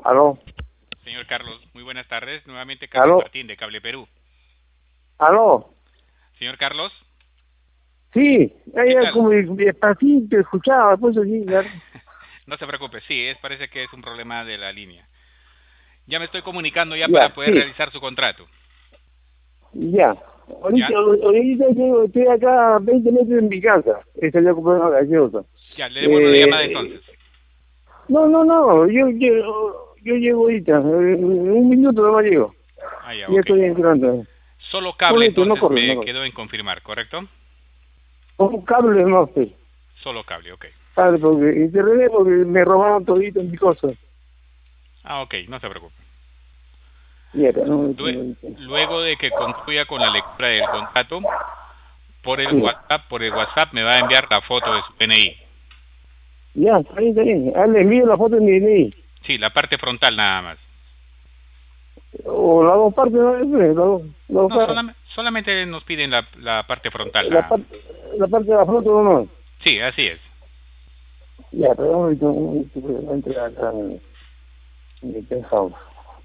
Aló, Señor Carlos, muy buenas tardes. Nuevamente Carlos aló, Martín de Cable Perú. aló. Señor Carlos, Sí, ¿qué ella tal? como así te escuchaba, pues así, ya. No se preocupe, sí, parece que es un problema de la línea. Ya me estoy comunicando ya para Ya, poder sí, realizar su contrato. ya. ¿Ya? Ahorita estoy acá a 20 metros de mi casa. Esa ya compré una gaseosa. Ya, le devuelvo la llamada Eh, entonces. no, yo llego ahorita, en un minuto nomás llego. Ah, ya, Ya ok. estoy entrando. Solo cable Correcto, no entonces corre, no me corre. quedó en confirmar, ¿correcto? Con cable no sé. Solo cable, ok. Padre, porque internet porque me robaron todito en mi cosa. Ah, ok, no se preocupe. Ya, pero no, Lue- Luego de que concluya con la lectura del contrato, sí. por el WhatsApp me va a enviar la foto de su PNI. Ya, está bien, está bien. Ah, le envío la foto de mi DNI. Sí, la parte frontal nada más. O las dos partes, ¿no? Las dos No, caras. solamente nos piden la parte frontal La, nada más. parte, la parte de la foto, no. Sí, así es. Ya, pero un momento, voy a entrar acá en mi penthouse.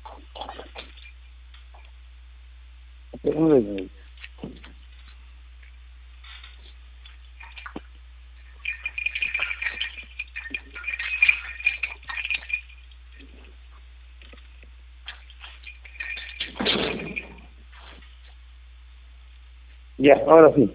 Pero un momento. Ya, ahora sí.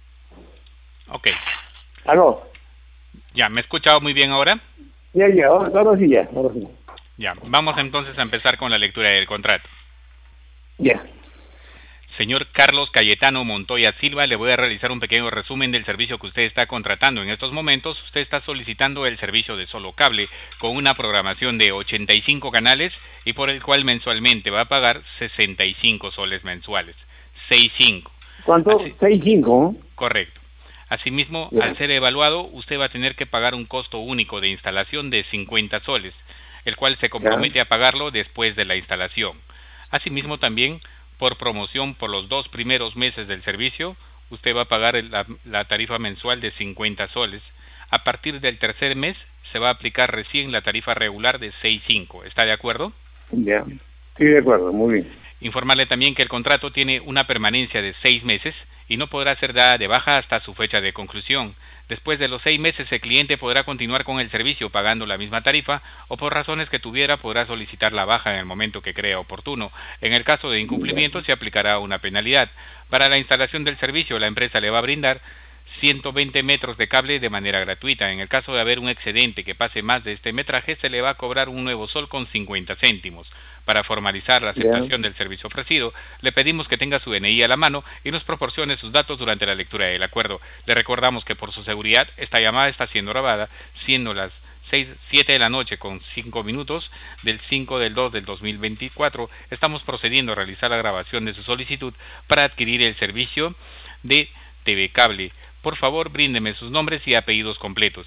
Ok. Aló. Ya, ¿me he escuchado muy bien ahora? Ya, ahora sí, ya, ahora sí. Ya, vamos entonces a empezar con la lectura del contrato. Ya, Señor Carlos Cayetano Montoya Silva, le voy a realizar un pequeño resumen del servicio que usted está contratando. En estos momentos, usted está solicitando el servicio de solo cable con una programación de 85 canales y por el cual mensualmente va a pagar 65 soles mensuales. 65. ¿cuánto? Así, 6,5, ¿no? correcto. Asimismo, al Ya, ser evaluado, usted va a tener que pagar un costo único de instalación de 50 soles, el cual se ya, compromete a pagarlo después de la instalación. Asimismo, también, por promoción por los 2 primeros meses del servicio, usted va a pagar la tarifa mensual de 50 soles. A partir del tercer mes, se va a aplicar recién la tarifa regular de 6,5. ¿Está de acuerdo? ya. Sí, de acuerdo, muy bien. Informarle también que el contrato tiene una permanencia de 6 meses y no podrá ser dada de baja hasta su fecha de conclusión. Después de los 6 meses el cliente podrá continuar con el servicio pagando la misma tarifa o por razones que tuviera podrá solicitar la baja en el momento que crea oportuno. En el caso de Ya, incumplimiento se aplicará una penalidad. Para la instalación del servicio la empresa le va a brindar 120 metros de cable de manera gratuita. En el caso de haber un excedente que pase más de este metraje, se le va a cobrar un nuevo sol con 50 céntimos. Para formalizar la ya, aceptación del servicio ofrecido, le pedimos que tenga su DNI a la mano y nos proporcione sus datos durante la lectura del acuerdo. Le recordamos que por su seguridad, esta llamada está siendo grabada, siendo las 7 de la noche con 5 minutos del 5 del 2 del 2024. Estamos procediendo a realizar la grabación de su solicitud para adquirir el servicio de TV Cable. Por favor, bríndeme sus nombres y apellidos completos.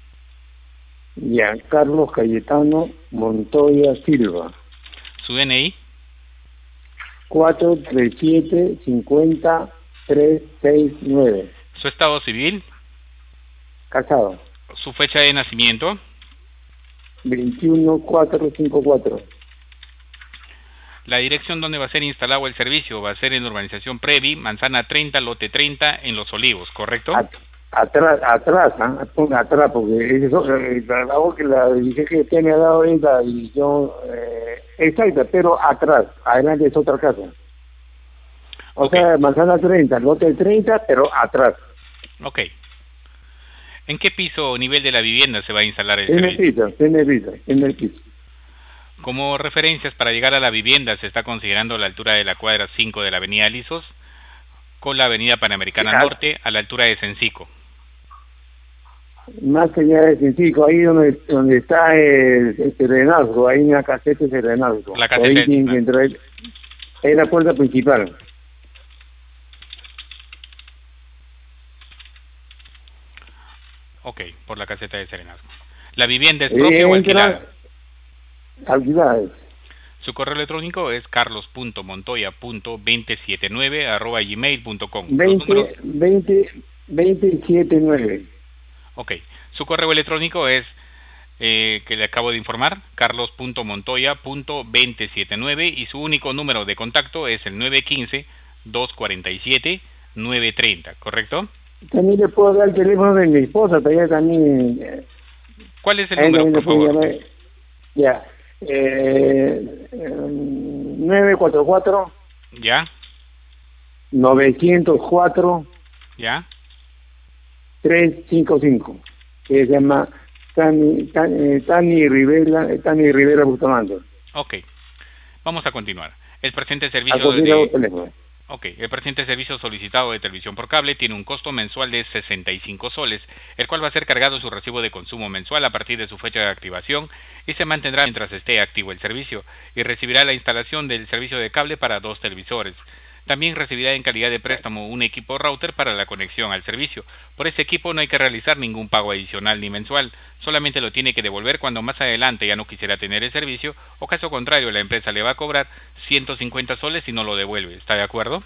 ya. Carlos Cayetano Montoya Silva. Su DNI, 437-50-369. su estado civil, Casado. su fecha de nacimiento, 21454. la dirección donde va a ser instalado el servicio va a ser en la urbanización Previ, Manzana 30, lote 30, en Los Olivos, ¿correcto? Atrás, ¿ah? Ponga atrás, porque la voz que la dije que usted me ha dado es la dirección exacta, pero atrás, adelante es otra casa. O Ok, sea, manzana 30, lote 30, pero atrás. ok. ¿En qué piso o nivel de la vivienda se va a instalar el Tiene servicio? piso, tiene piso, tiene piso. Como referencias para llegar a la vivienda se está considerando la altura de la cuadra 5 de la avenida Lizos con la avenida Panamericana Norte a la altura de Sencico. Más allá de Científico, ahí donde está el Serenazgo, ahí en la caseta de Serenazgo. La Por caseta ahí del tienen que Serenazgo. entrar, es la puerta principal. Ok, por la caseta de Serenazgo. ¿La vivienda es propia o alquilada? Entra actividades. Su correo electrónico es carlos.montoya.279@gmail.com. Los números, 20, 27, 9. ok. Su correo electrónico es que le acabo de informar, carlos.montoya.2079, y su único número de contacto es el 915-247-930, ¿correcto? También le puedo dar el teléfono de mi esposa, todavía también. ¿Cuál es el número, por favor? Ya. 944. ¿Ya? 904. ¿Ya? 355. Que se llama Tani Rivera Bustamante. Ok. Vamos a continuar. El presente servicio el presente servicio solicitado de televisión por cable tiene un costo mensual de 65 soles, el cual va a ser cargado en su recibo de consumo mensual a partir de su fecha de activación y se mantendrá mientras esté activo el servicio, y recibirá la instalación del servicio de cable para 2 televisores. También recibirá en calidad de préstamo un equipo router para la conexión al servicio. Por ese equipo no hay que realizar ningún pago adicional ni mensual, solamente lo tiene que devolver cuando más adelante ya no quisiera tener el servicio, o caso contrario la empresa le va a cobrar 150 soles si no lo devuelve. ¿Está de acuerdo?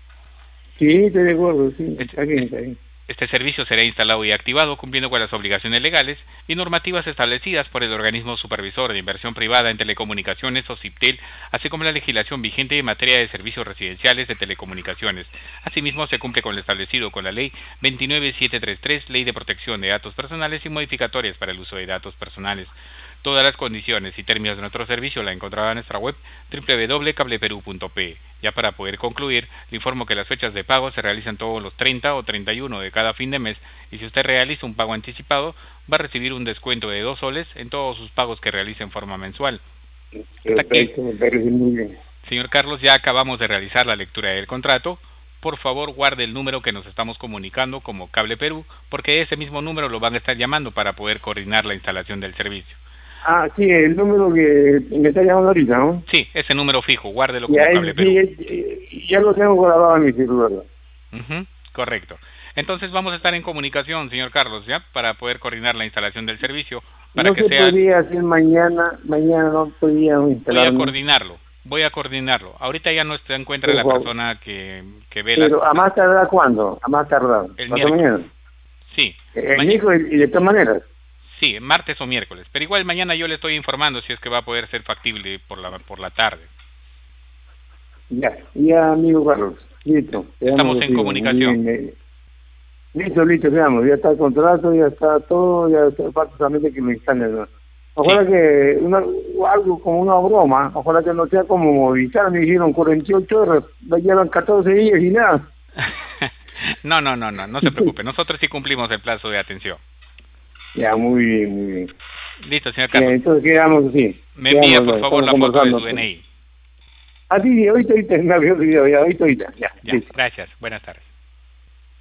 Sí, estoy de acuerdo, sí. Está bien. Este servicio será instalado y activado cumpliendo con las obligaciones legales y normativas establecidas por el Organismo Supervisor de Inversión Privada en Telecomunicaciones, OSIPTEL, así como la legislación vigente en materia de servicios residenciales de telecomunicaciones. Asimismo, se cumple con lo establecido con la Ley 29733, Ley de Protección de Datos Personales y modificatorias para el uso de datos personales. Todas las condiciones y términos de nuestro servicio la encontrará en nuestra web www.cableperu.pe. Ya para poder concluir, le informo que las fechas de pago se realizan todos los 30 o 31 de cada fin de mes, y si usted realiza un pago anticipado, va a recibir un descuento de 2 soles en todos sus pagos que realice en forma mensual. Perfecto, me parece muy bien. Señor Carlos, ya acabamos de realizar la lectura del contrato. Por favor, guarde el número que nos estamos comunicando como Cable Perú, porque ese mismo número lo van a estar llamando para poder coordinar la instalación del servicio. Ah, sí, el número que me está llamando ahorita, ¿no? Sí, ese número fijo, guárdelo como Cable Perú. Sí, ya lo tengo grabado en mi celular. Correcto. Entonces vamos a estar en comunicación, señor Carlos, ¿ya? Para poder coordinar la instalación del servicio. Para no que se sea... podría hacer mañana no podía instalarlo. Voy a coordinarlo. Ahorita ya no se encuentra la persona que ve la... Pero ¿a más tardar cuándo? ¿A más tardar? El miércoles. Mañana. Sí. El miércoles y de todas maneras. Sí, martes o miércoles. Pero igual mañana yo le estoy informando si es que va a poder ser factible por la tarde. Ya, amigo Carlos. Listo. Estamos en comunicación. Listo, veamos. Ya está el contrato, ya está todo, ya está prácticamente que me instalen. Ojalá que algo como una broma, ojalá que no sea como movilizar, me dijeron 48 horas, ya llevan 14 días y nada. No se preocupe, nosotros sí cumplimos el plazo de atención. Ya, muy bien. Listo, señor Carlos. Entonces quedamos así. Me envía, por favor, la foto de su DNI. Sí, ahorita, ya, gracias, buenas tardes.